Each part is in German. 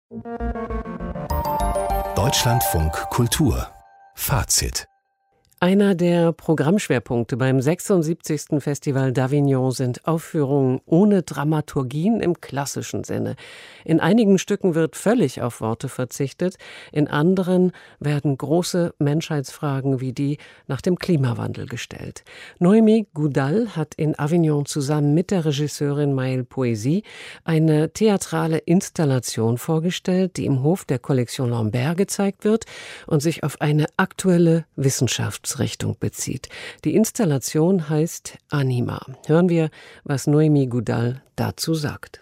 Deutschlandfunk Kultur Fazit. Einer der Programmschwerpunkte beim 76. Festival d'Avignon sind Aufführungen ohne Dramaturgien im klassischen Sinne. In einigen Stücken wird völlig auf Worte verzichtet, in anderen werden große Menschheitsfragen wie die nach dem Klimawandel gestellt. Noémie Goudal hat in Avignon zusammen mit der Regisseurin Maëlle Poésy eine theatrale Installation vorgestellt, die im Hof der Collection Lambert gezeigt wird und sich auf eine aktuelle Wissenschaftsrichtung bezieht. Die Installation heißt Anima. Hören wir, was Noémie Goudal dazu sagt.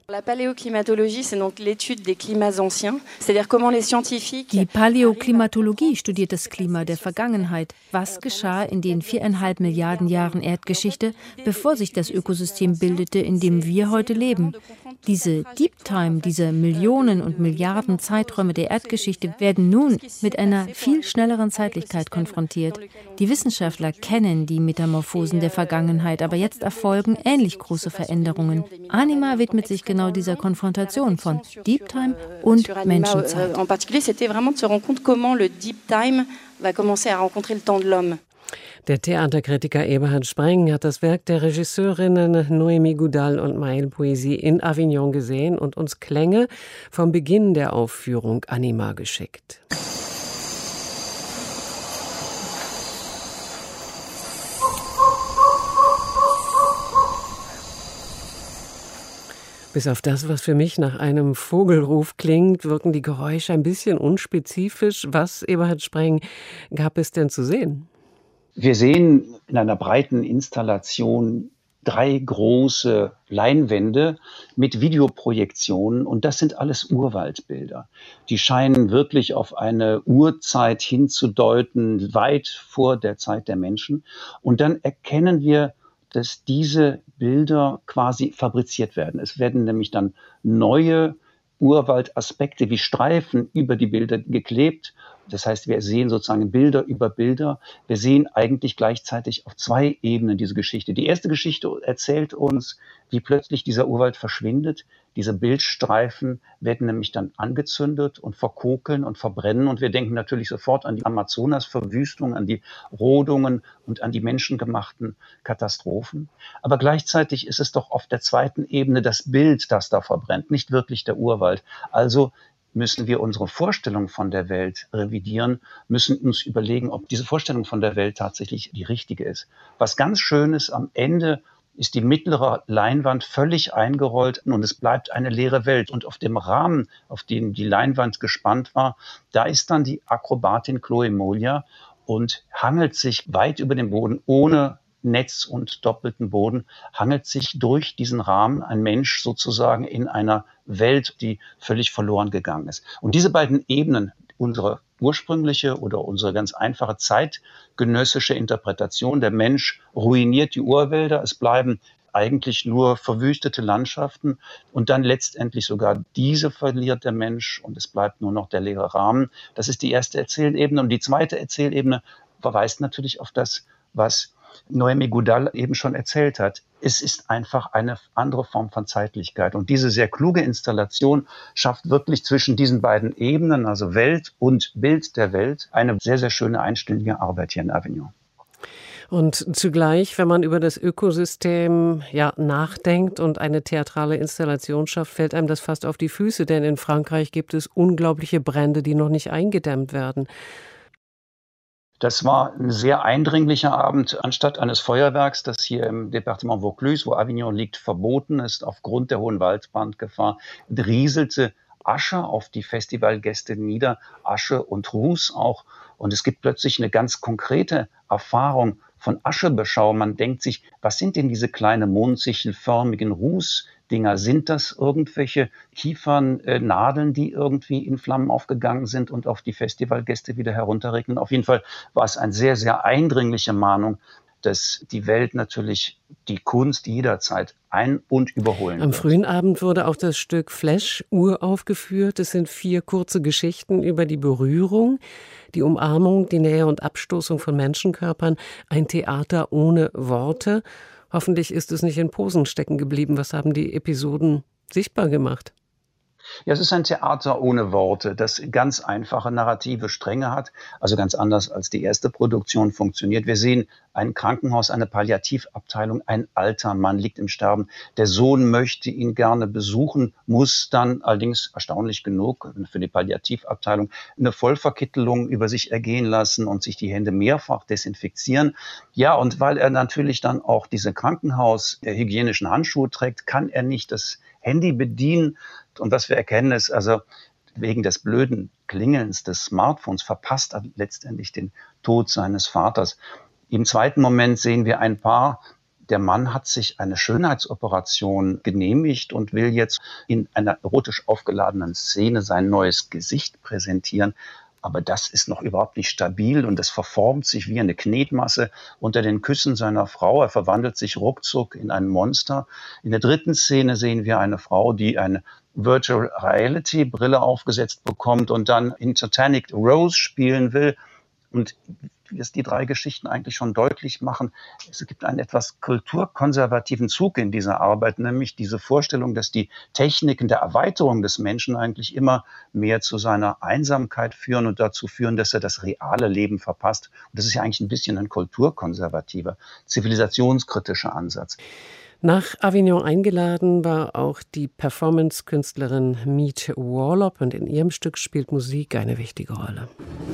Die Paläoklimatologie studiert das Klima der Vergangenheit. Was geschah in den 4,5 Milliarden Jahren Erdgeschichte, bevor sich das Ökosystem bildete, in dem wir heute leben? Diese Deep Time, diese Millionen und Milliarden Zeiträume der Erdgeschichte werden nun mit einer viel schnelleren Zeitlichkeit konfrontiert. Die Wissenschaftler kennen die Metamorphosen der Vergangenheit, aber jetzt erfolgen ähnlich große Veränderungen. Anima widmet sich genau dieser Konfrontation von Deep Time und Menschenzeit. Der Theaterkritiker Eberhard Spreng hat das Werk der Regisseurinnen Noémie Goudal und Maëlle Poésy in Avignon gesehen und uns Klänge vom Beginn der Aufführung Anima geschickt. Bis auf das, was für mich nach einem Vogelruf klingt, wirken die Geräusche ein bisschen unspezifisch. Was, Eberhard Spreng, gab es denn zu sehen? Wir sehen in einer breiten Installation 3 große Leinwände mit Videoprojektionen und das sind alles Urwaldbilder. Die scheinen wirklich auf eine Urzeit hinzudeuten, weit vor der Zeit der Menschen. Und dann erkennen wir, dass diese Bilder quasi fabriziert werden. Es werden nämlich dann neue Urwaldaspekte wie Streifen über die Bilder geklebt. Das heißt, wir sehen sozusagen Bilder über Bilder. Wir sehen eigentlich gleichzeitig auf 2 Ebenen diese Geschichte. Die erste Geschichte erzählt uns, wie plötzlich dieser Urwald verschwindet. Diese Bildstreifen werden nämlich dann angezündet und verkokeln und verbrennen. Und wir denken natürlich sofort an die Amazonas-Verwüstung, an die Rodungen und an die menschengemachten Katastrophen. Aber gleichzeitig ist es doch auf der zweiten Ebene das Bild, das da verbrennt, nicht wirklich der Urwald. Also müssen wir unsere Vorstellung von der Welt revidieren, müssen uns überlegen, ob diese Vorstellung von der Welt tatsächlich die richtige ist. Was ganz schön ist, am Ende ist die mittlere Leinwand völlig eingerollt und es bleibt eine leere Welt. Und auf dem Rahmen, auf dem die Leinwand gespannt war, da ist dann die Akrobatin Chloe Molia und hangelt sich weit über den Boden ohne Netz und doppelten Boden, hangelt sich durch diesen Rahmen ein Mensch sozusagen in einer Welt, die völlig verloren gegangen ist. Und diese beiden Ebenen, unsere ursprüngliche oder unsere ganz einfache zeitgenössische Interpretation, der Mensch ruiniert die Urwälder, es bleiben eigentlich nur verwüstete Landschaften und dann letztendlich sogar diese verliert der Mensch und es bleibt nur noch der leere Rahmen. Das ist die erste Erzählebene. Und die zweite Erzählebene verweist natürlich auf das, was Noémie Goudal eben schon erzählt hat. Es ist einfach eine andere Form von Zeitlichkeit. Und diese sehr kluge Installation schafft wirklich zwischen diesen beiden Ebenen, also Welt und Bild der Welt, eine sehr, sehr schöne einstündige Arbeit hier in Avignon. Und zugleich, wenn man über das Ökosystem nachdenkt und eine theatrale Installation schafft, fällt einem das fast auf die Füße, denn in Frankreich gibt es unglaubliche Brände, die noch nicht eingedämmt werden. Das war ein sehr eindringlicher Abend. Anstatt eines Feuerwerks, das hier im Departement Vaucluse, wo Avignon liegt, verboten ist aufgrund der hohen Waldbrandgefahr, rieselte Asche auf die Festivalgäste nieder, Asche und Ruß auch. Und es gibt plötzlich eine ganz konkrete Erfahrung von Aschebeschau. Man denkt sich, was sind denn diese kleinen mondsichelförmigen Rußdinger? Sind das irgendwelche Kiefernnadeln, die irgendwie in Flammen aufgegangen sind und auf die Festivalgäste wieder herunterregnen? Auf jeden Fall war es eine sehr, sehr eindringliche Mahnung, dass die Welt natürlich die Kunst jederzeit ein- und überholen Am wird. frühen Abend wurde auch das Stück Flash uraufgeführt. Es sind 4 kurze Geschichten über die Berührung, die Umarmung, die Nähe und Abstoßung von Menschenkörpern. Ein Theater ohne Worte. Hoffentlich ist es nicht in Posen stecken geblieben. Was haben die Episoden sichtbar gemacht? Ja, es ist ein Theater ohne Worte, das ganz einfache narrative Stränge hat, also ganz anders als die erste Produktion funktioniert. Wir sehen ein Krankenhaus, eine Palliativabteilung, ein alter Mann liegt im Sterben. Der Sohn möchte ihn gerne besuchen, muss dann allerdings erstaunlich genug für die Palliativabteilung eine Vollverkittelung über sich ergehen lassen und sich die Hände mehrfach desinfizieren. Ja, und weil er natürlich dann auch diese Krankenhaushygienischen Handschuhe trägt, kann er nicht das Handy bedienen. Und was wir erkennen ist, also wegen des blöden Klingelns des Smartphones verpasst er letztendlich den Tod seines Vaters. Im zweiten Moment sehen wir ein Paar. Der Mann hat sich eine Schönheitsoperation genehmigt und will jetzt in einer erotisch aufgeladenen Szene sein neues Gesicht präsentieren. Aber das ist noch überhaupt nicht stabil und es verformt sich wie eine Knetmasse unter den Küssen seiner Frau. Er verwandelt sich ruckzuck in ein Monster. In der dritten Szene sehen wir eine Frau, die eine Virtual Reality Brille aufgesetzt bekommt und dann in Titanic Rose spielen will. Und wie es die drei Geschichten eigentlich schon deutlich machen, es gibt einen etwas kulturkonservativen Zug in dieser Arbeit, nämlich diese Vorstellung, dass die Techniken der Erweiterung des Menschen eigentlich immer mehr zu seiner Einsamkeit führen und dazu führen, dass er das reale Leben verpasst. Und das ist ja eigentlich ein bisschen ein kulturkonservativer, zivilisationskritischer Ansatz. Nach Avignon eingeladen war auch die Performance-Künstlerin Meet Warlop und in ihrem Stück spielt Musik eine wichtige Rolle.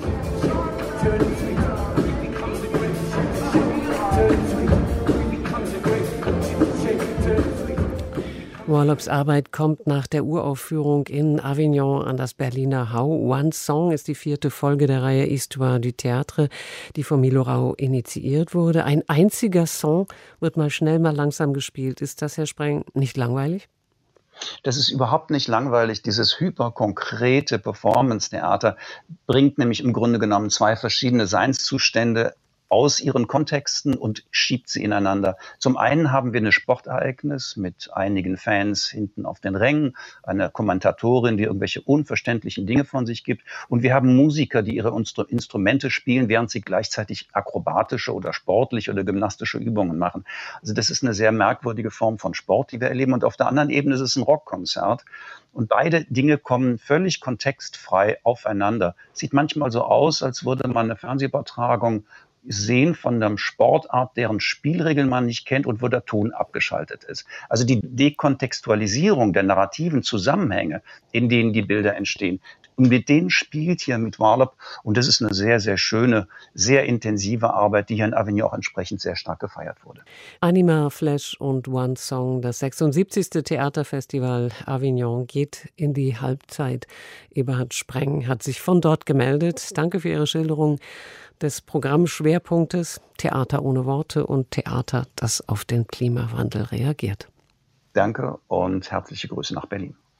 Warlops Arbeit kommt nach der Uraufführung in Avignon an das Berliner Hau. One Song ist die 4. Folge der Reihe Histoire du Théâtre, die von Milo Rau initiiert wurde. Ein einziger Song wird mal schnell, mal langsam gespielt. Ist das, Herr Spreng, nicht langweilig? Das ist überhaupt nicht langweilig. Dieses hyperkonkrete Performance-Theater bringt nämlich im Grunde genommen zwei verschiedene Seinszustände aus ihren Kontexten und schiebt sie ineinander. Zum einen haben wir ein Sportereignis mit einigen Fans hinten auf den Rängen, eine Kommentatorin, die irgendwelche unverständlichen Dinge von sich gibt. Und wir haben Musiker, die ihre Instrumente spielen, während sie gleichzeitig akrobatische oder sportliche oder gymnastische Übungen machen. Also das ist eine sehr merkwürdige Form von Sport, die wir erleben. Und auf der anderen Ebene ist es ein Rockkonzert. Und beide Dinge kommen völlig kontextfrei aufeinander. Sieht manchmal so aus, als würde man eine Fernsehübertragung sehen von einer Sportart, deren Spielregeln man nicht kennt und wo der Ton abgeschaltet ist. Also die Dekontextualisierung der narrativen Zusammenhänge, in denen die Bilder entstehen. Und mit denen spielt hier mit Warlop. Und das ist eine sehr, sehr schöne, sehr intensive Arbeit, die hier in Avignon auch entsprechend sehr stark gefeiert wurde. Anima, Flash und One Song, das 76. Theaterfestival Avignon geht in die Halbzeit. Eberhard Spreng hat sich von dort gemeldet. Danke für Ihre Schilderung des Programmschwerpunktes Theater ohne Worte und Theater, das auf den Klimawandel reagiert. Danke und herzliche Grüße nach Berlin.